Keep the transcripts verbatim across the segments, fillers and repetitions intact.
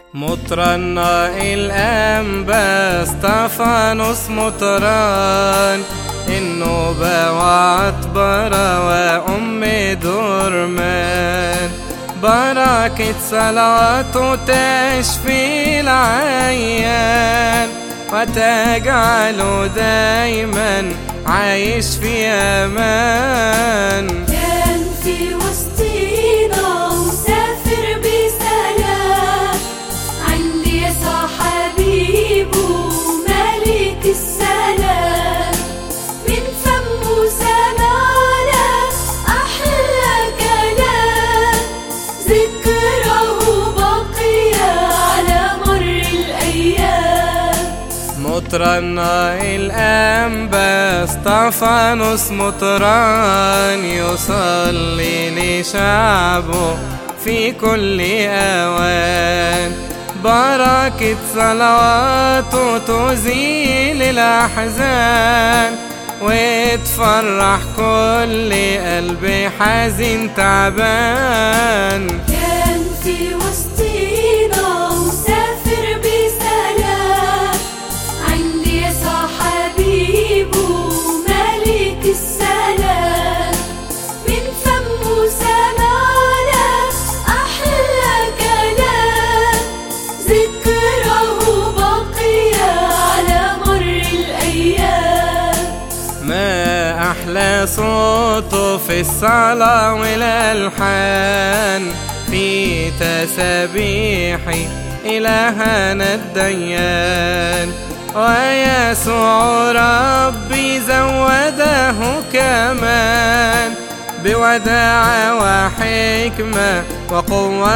مطران الأنبا اسطفانوس مطران النوبة وعطبرة وأم درمان، بركة صلاته تشفي العيان وتجعله دايما عايش في أمان. كان في وسطينا وسافر بسلام عند يسوع حبيبه ملك السلام، من فمه سمعنا أحلى كلام، ذكره باقية على مر الأيام. مطران الأنبا اسطفانوس مطران يصلي لشعبه في كل أوان، بركة صلواته تزيل الأحزان وتفرح كل قلب حزين تعبان. كان في وسطينا وسافر بسلام عند يسوع حبيبه ملك السلام، من فمه سمعنا أحلى كلام، ذكره باقية على مر الأيام. ما أحلى صوته في الصلاة والألحان، في تسابيحي إلهنا الديان، ويسوع ربي زوده كمان بوداعة وحكمة وقوة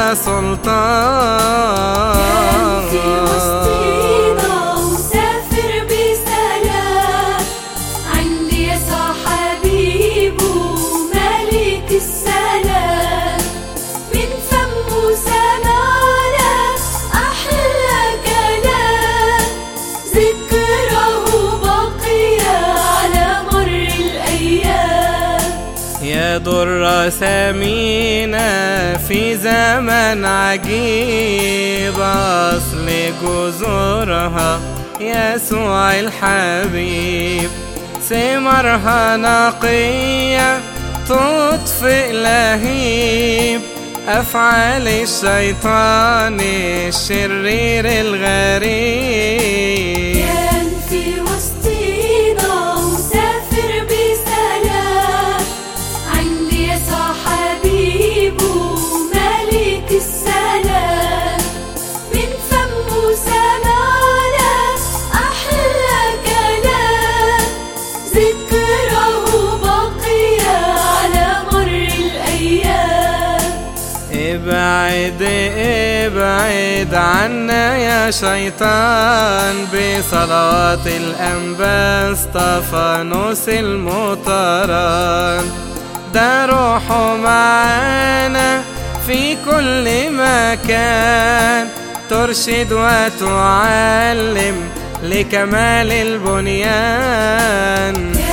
وسلطان. كان في وسطينا وسافر بسلام عند يسوع حبيبه ملك السلام، من فمه سمعنا أحلى كلام، ذكره باقية على مر الأيام. يا ضرة ثمينة في زمن عجيب، أصل جذورها يسوع الحبيب، ثمرها نقية تطفئ لهيب أفعال الشيطان الشرير الغريب. كان في وسطينا وسافر بسلام عند يسوع حبيبه ملك السلام، من فمه سمعنا أحلى كلام، ذكره باقية على مر الأيام. ابعد ابعد عنا يا شيطان بصلاة الأنبا اسطفانوس المطران، ده روحه معانا في كل مكان، ترشد وتعلم لكمال البنيان.